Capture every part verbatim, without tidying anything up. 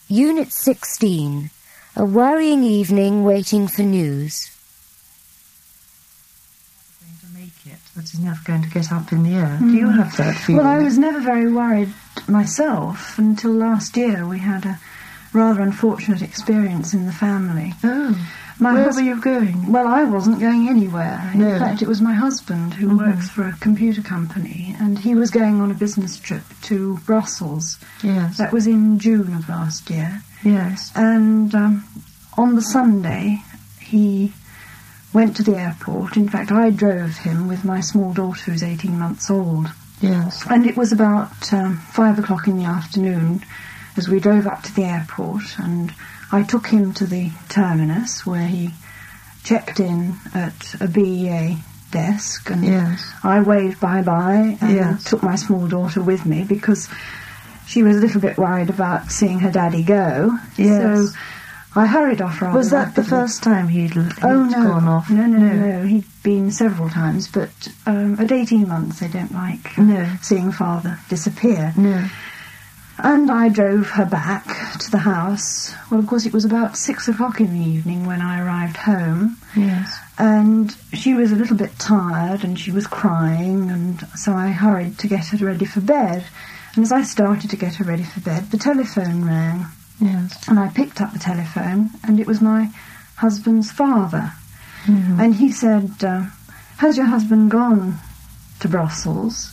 Unit sixteen. A worrying evening waiting for news. Going to make it, that he's never going to get up in the air. Mm. Do you have that feeling? Well, I was never very worried myself until last year. We had a rather unfortunate experience in the family. Oh. My Where hus- were you going? Well, I wasn't going anywhere. In No. fact, it was my husband who Mm-hmm. works for a computer company, and he was going on a business trip to Brussels. Yes. That was in June of last year. Yes. And um, on the Sunday, he went to the airport. In fact, I drove him with my small daughter who's eighteen months old. Yes. And it was about um, five o'clock in the afternoon as we drove up to the airport, and I took him to the terminus where he checked in at a B E A desk, and Yes. I waved bye-bye and Yes. took my small daughter with me because she was a little bit worried about seeing her daddy go. Yes. So I hurried off rather Was that the rapidly. first time he'd, he'd Oh, no. gone off? No, no, no, no. He'd been several times, but um, at eighteen months they don't like No. seeing father disappear. No. And I drove her back to the house. Well, of course, it was about six o'clock in the evening when I arrived home. Yes. And she was a little bit tired and she was crying, and so I hurried to get her ready for bed. And as I started to get her ready for bed, the telephone rang. Yes. And I picked up the telephone, and it was my husband's father. Mm-hmm. And he said, uh, has your husband gone to Brussels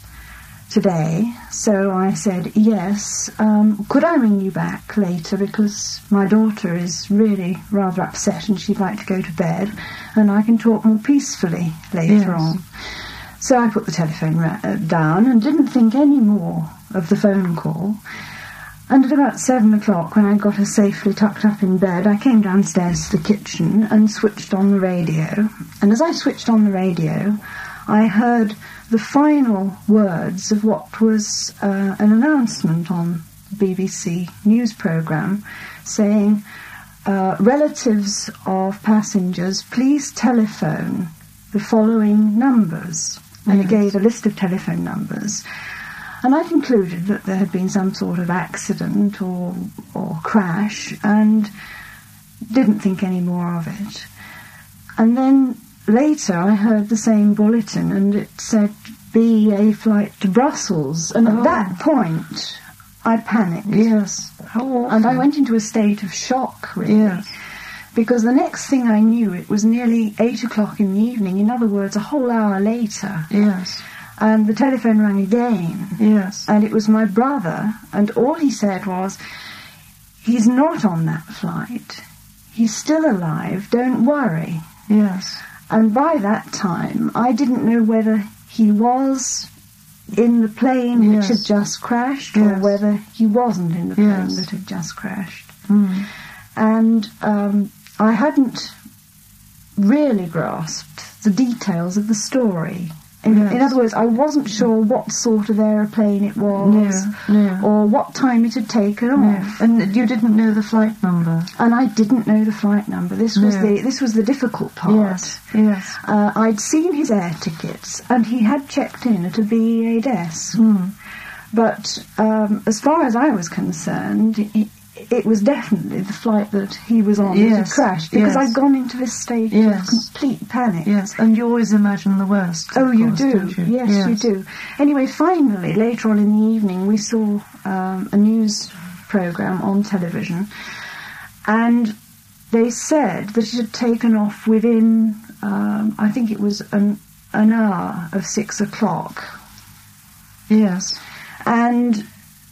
today? So I said, yes. Um, could I ring you back later, because my daughter is really rather upset and she'd like to go to bed, and I can talk more peacefully later Yes. on. So I put the telephone ra- uh, down and didn't think any more of the phone call. And at about seven o'clock, when I got her safely tucked up in bed, I came downstairs to the kitchen and switched on the radio. And as I switched on the radio, I heard the final words of what was uh, an announcement on the B B C news programme saying, uh, relatives of passengers, please telephone the following numbers. And it Yes. gave a list of telephone numbers. And I concluded that there had been some sort of accident or or crash, and didn't think any more of it. And then later I heard the same bulletin, and it said B E A flight to Brussels. And Oh. at that point, I panicked. Yes. How awful. And I went into a state of shock, really. Yes. Because the next thing I knew, it was nearly eight o'clock in the evening. In other words, a whole hour later. Yes. And the telephone rang again. Yes. And it was my brother, and all he said was, he's not on that flight. He's still alive, don't worry. Yes. And by that time, I didn't know whether he was in the plane which Yes. had just crashed, or Yes. whether he wasn't in the plane Yes. that had just crashed. Mm. And um, I hadn't really grasped the details of the story. In, Yes. in other words, I wasn't sure what sort of aeroplane it was, No, no. or what time it had taken No. off. And you didn't know the flight number? And I didn't know the flight number. This was No. the this was the difficult part. Yes. Yes. Uh, I'd seen his air tickets, and he had checked in at a B E A desk. Mm. But um, as far as I was concerned, it, it was definitely the flight that he was on that had Yes, crashed, because yes. I'd gone into this state Yes. of complete panic. Yes. And you always imagine the worst. Oh, of you course, do. don't you? Yes, you do. Anyway, finally, later on in the evening, we saw um, a news programme on television, and they said that it had taken off within, um, I think it was an, an hour of six o'clock. Yes. And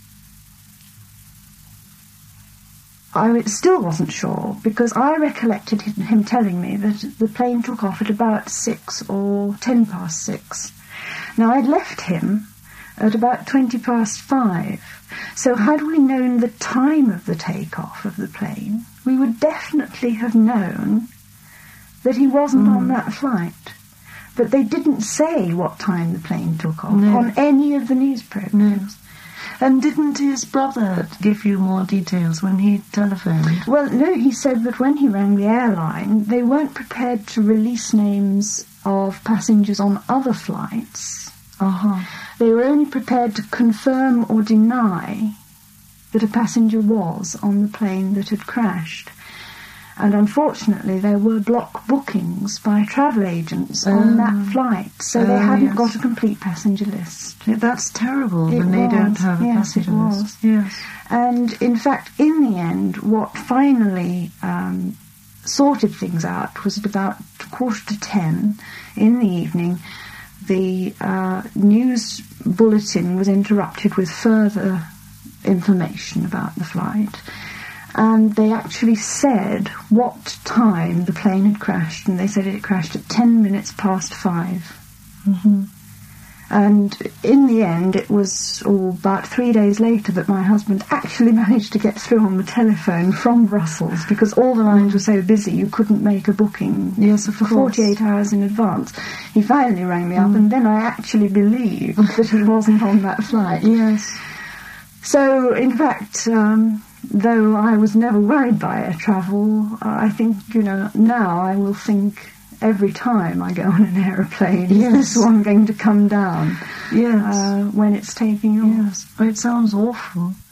I still wasn't sure, because I recollected him, him telling me that the plane took off at about six or ten past six. Now, I'd left him at about twenty past five, so had we known the time of the takeoff of the plane, we would definitely have known that he wasn't Mm. on that flight. But they didn't say what time the plane took off No. on any of the news programmes. And didn't his brother give you more details when he telephoned? Well, no, he said that when he rang the airline, they weren't prepared to release names of passengers on other flights. Uh-huh. They were only prepared to confirm or deny that a passenger was on the plane that had crashed. And unfortunately, there were block bookings by travel agents Oh. on that flight, so they Oh, hadn't yes. got a complete passenger list. Yeah, that's terrible It when they don't was, have a yes, passenger it was. list. Yes. And in fact, in the end, what finally um, sorted things out was at about quarter to ten in the evening. The uh, news bulletin was interrupted with further information about the flight. And they actually said what time the plane had crashed, and they said it crashed at ten minutes past five. Mm-hmm. And in the end, it was oh, about three days later that my husband actually managed to get through on the telephone from Brussels, because all the lines were so busy you couldn't make a booking Yes, of for course. forty-eight hours in advance. He finally rang me up, and then I actually believed that he wasn't on that flight. Yes. So, in fact, um, though I was never worried by air travel, I think, you know, now I will think every time I go on an aeroplane, Yes. is this one going to come down Yes. uh, when it's taking off? Yes. Oh, it sounds awful.